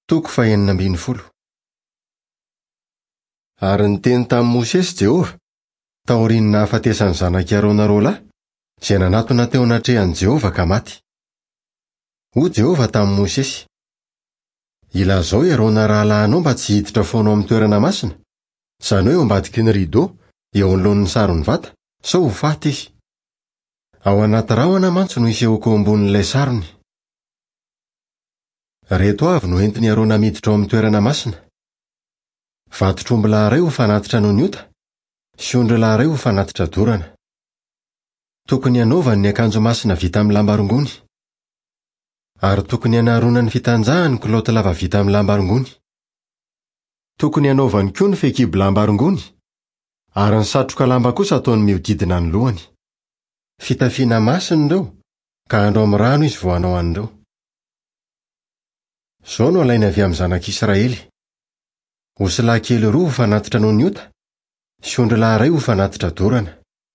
Toko 440. Ary niteny tamin'i Mosesy Jehova taorian'ny nahafatesany zanak'i Arona roa lahy, izay nanatona teo anatrehan'i Jehova ka maty. Hoy Jehova tamin'i Mosesy: ilazao Arona rahalahinao mba tsy hiditra foana ao amin'ny toerana masina, izany hoe ao ambadiky ny ridô eo anoloan'ny sarony vata, sao ho faty izy. Ao anaty rahona mantsy no isehoko eo ambonin'ilay sarony. Reto avy no entin'i Arona miditra ao amin'ny toerana masina: vatotr'omby lahy iray ho fanatitra noho ny ota, sy ondry lahy iray ho fanatitra dorana. Tokony hanaovany ny akanjo masina vita amin'ny lamba rongony, ary tokony hanaharona ny fitanjahany kilaoty lava vita amin'ny lamba rongony. Tokony hanaovany koa ny fehikibo lamba rongony, ary ny satroka lamba kosa ataony mihodidina ny lohany. Fitafiana masina ireo, ka andro amin'ny rano izy vao hanao an'ireo. Izao no alaina avy amin'ny zanak'Israely: osy lahy kely roa ho fanatitra noho ny ota, sy ondry lahy iray ho fanatitra dorana.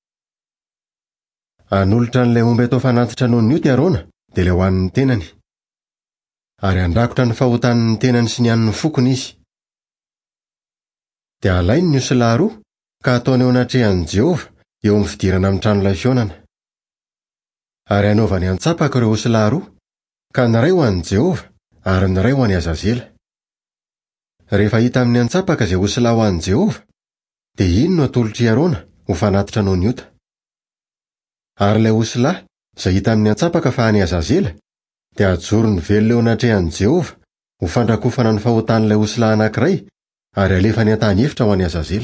Hanolotra n'ilay omby atao fanatitra noho ny ota i Arona dia ilay hohan'ny tenany, ary handrakotra ny fahotan'ny tenany sy ny an'ny fokony izy. Dia alainy ny osy lahy roa ka ataony eo anatrehan'i Jehova eo amin'ny fidirana amin'ny tranon'ilay fionana. Ary hanaovany an-tsapaka ireo osy lahy roa, ka ny iray ho an'i Jehova ary ny iray ho an'i Azazela. Rehefa hita amin'ny an-tsapaka izay osy lahy ho an'i Jehova, dia iny no atolotry Arona ho fanatitra noho ny ota. Ary ilay osy lahy izay hita amin'ny an-tsapaka fa an'i Azazela, dia ajorony velona eo anatrehan'i Jehova ho fandrakofana ny fahotan'ilay osy lahy anankiray, ary alefany an-tany efitra ho an'i Azazela.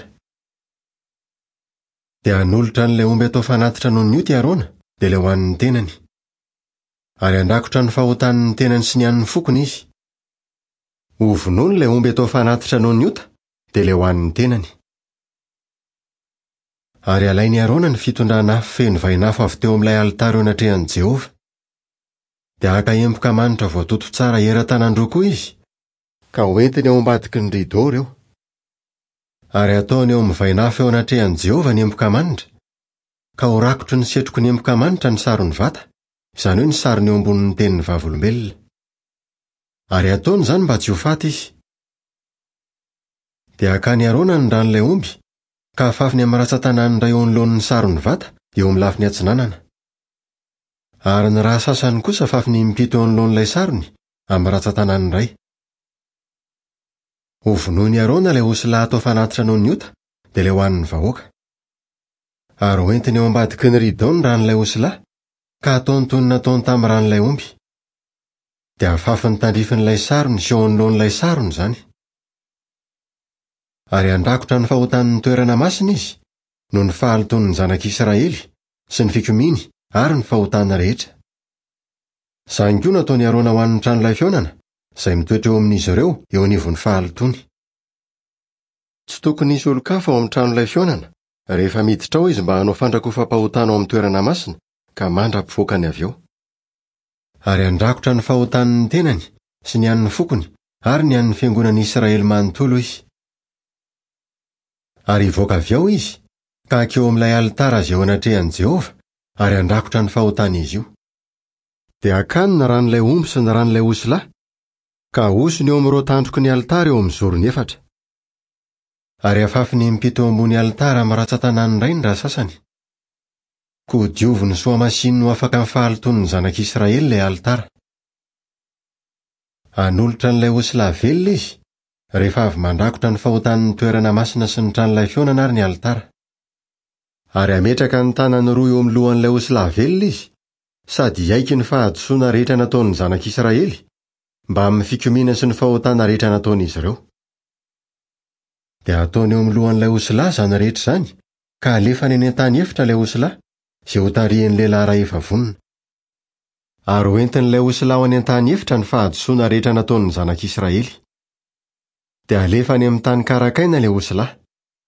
Dia hanolotra n'ilay omby atao fanatitra noho ny ota i Arona dia ilay hohan'ny tenany, ary handrakotra ny fahotan'ny tenany sy ny an'ny fokony izy. Ho vonoiny ilay omby atao fanatitra noho ny ota dia ilay hohan'ny tenany. Ary alainy Arona ny fitondrana afo feno vainafo avy teo amin'ilay alitara eo anatrehan'i Jehova. Dia haka empoka manitra voatoto tsara era-tanandroa koa izy, ka hoentiny ao ambadiky ny ridô ireo. Ary ataony eo amin'ny vainafo eo anatrehan'i Jehova ny empoka manitra, ka ho rakotry ny setroky ny empoka manitra ny sarony vata, izany hoe ny sarony eo ambonin'ny tenin'ny vavolombelona. Ary ataony izany mba tsy ho faty izy. Dia hakany Arona ny ran'ilay omby, ka afafiny amin'ny ratsan-tanany iray eo anoloan'ny sarony vata eo amin'ny lafiny atsinanana. Ary ny raha sasany kosa afafiny mipito eo anoloan'ilay sarony amin'ny ratsan-tanany iray. Ho vonoiny Arona ilay osy lahy atao fanatitra noho ny ota dia ilay hohan'ny vahoaka. Ary hoentiny eo ambadiky ny ridô ny ran'ilay osy lahy, ka ataony toy ny nataony tamin'ny ran'ilay omby. Dia afafiny tandrifin'ilay sarony sy eo anoloan'ilay sarony izany. Ary handrakotra ny fahotan'ny toerana masina izy, no ny fahaloton'ny zanak'Israely sy ny fikomiany ary ny fahotana rehetra. Izany koa nataony Arona ho an'ny tranon'ilay fionana, izay mitoetra eo amin'izy ireo eo anivon'ny fahalotony. Tsy tokony hisy olon-kafa ao amin'ny tranon'ilay fionana rehefa miditra ao izy mba hanao fandrakofam-pahotana ao amin'ny toerana masina, ka mandra-pivoakany avy eo. Ary handrakotra ny fahotan'ny tenany sy ny an'ny fokony ary ny an'ny fiangonan'i Israely manontolo izy. Ary hivoaka avy ao izy, ka hakeo amin'ilay alitara izay eo anatrehan'i Jehova, ary handrakotra ny fahotana izy io. Dia hakany ny ran'ilay omby sy ny ran'ilay osy lahy, ka ahosony eo amin'ireo tandroky ny alitara eo amin'ny zorony efatra. Ary afafiny mipito eo ambony alitara amin'ny ratsan-tanany iray ny raha sasany. Koa dioviny soamasiny no afaka amin'ny fahaloton'ny zanak'Israely ilay alitara. Hanolotra n'ilay osy lahy velona izy, rehefa avy mandrakotra ny fahotan'ny toerana masina sy ny tranon'ilay fionana ary ny alitara. Ary ametraka ny tanany roa eo amin'ny lohan'ilay osy lahy velona izy, sady hiaiky ny fahadosoana rehetra nataon'ny zanak'Israely, mba amin'ny fikomiana sy ny fahotana rehetra nataon'izy ireo. Dia ataony eo amin'ny lohan'ilay osy lahy izany rehetra izany, ka alefany eny an-tany efitra ilay osy lahy, izay ho tarihin'ny lehilahy iray efa vonona. Ary hoentin'ilay osy lahy any an-tany efitra ny fahadosoana rehetra nataon'ny zanak'Israely. Dia alefany amin'ny tany karakaina ilay osy lahy.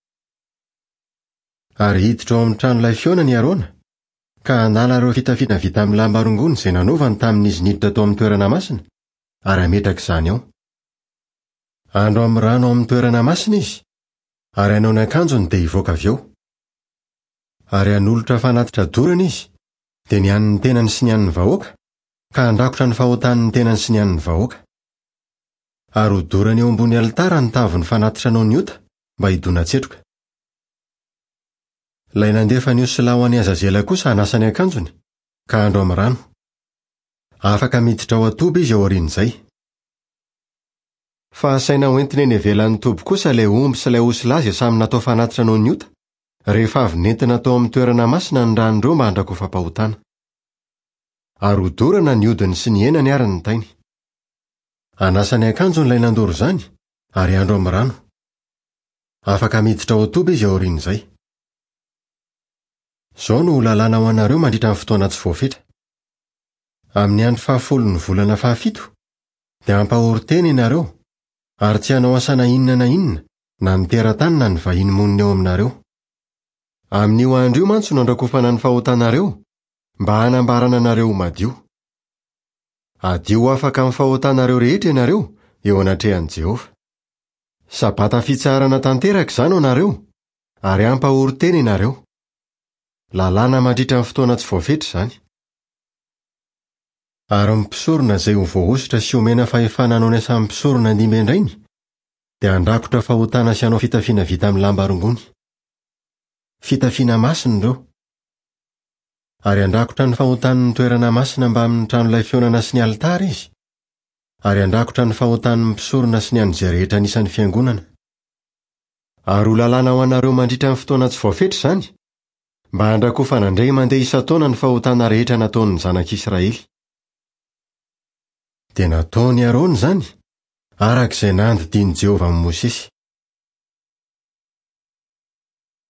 Ary hiditra ao amin'ny tranon'ilay fionana i Arona, ka hanala ireo fitafiana vita amin'ny lamba rongony izay nanaovany tamin'izy niditra tao amin'ny toerana masina, ary ametraka izany ao. Andro amin'ny rano ao amin'ny toerana masina izy, ary hanao ny akanjony dia hivoaka avy eo. Ary hanolotra fanatitra dorana izy, dia ny an'ny tenany sy ny an'ny vahoaka, ka handrakotra ny fahotan'ny tenany sy ny an'ny vahoaka. ary hodorany eo ambony alitara ny tavy ny fanatitra anao ny ota mba hidona tsetroka. Lay nandefa ny Osilao any Azazela kosa hanasa ny akanjony, ka andro amin'ny rano. Afaka miditra ao atoby izy ao aorian'izay. Fa asaina hoentiny eny ivelan'ny toby kosa ilay omby sy ilay Osilao izay samy natao fanatitra anao ny ota, rehefa avy nentina tao amin'ny toerana masina ny ranondreo mba handrakofam-pahotana. Ary hodorana ny odiny sy ny henany ary ny tainy. Hanasa ny akanjony ilay nandoro izany, ary andro amin'ny rano. Afaka miditra ao atoby izy ao aorian'izay. Izao no lalàna ho anareo mandritra amin'ny fotoana tsy voafetra. Amin'ny andro 10 ny volana 17 dia ampahori-tena ianareo, ary tsy hanao asa na inona na inona, na ny teratany na ny vahiny monina eo aminareo. Amin'io andro io mantsy no andrakofana ny fahotanareo, mba hanambarana anareo madio. Adio afaka amin'ny fahotanareo rehetra ianareo eo anatrehan'i Jehova. Sabata fitsarana tanteraka izany ho anareo, ary ampahori-tena ianareo. Lalàna mandritra amin'ny fotoana tsy voafetra izany. Ary mpisorona izay ho voahosotra sy omena fahefana hanao samy mpisorona andimba endrainy, dia andrakotra fahotana sy hanao fitafiana vita amin'ny lamba rongony. Fitafiana masina ireo. Ary andrakotra ny fahotan'ny toerana masina mba amin'ny tranolay fionana sy ny alitara izy. Ary andrakotra ny fahotan'ny mpisorona sy ny an'izay rehetra anisan'ny fiangonana. Ary ho lalàna ho anareo mandritra amin'ny fotoana tsy voafetra izany, mba handrakofana indray mandeha isan-taona ny fahotana rehetra nataon'ny zanak'Israely. Dia nataony Arona izany, arak'izay nandidiany Jehova amin'ny Mosesy.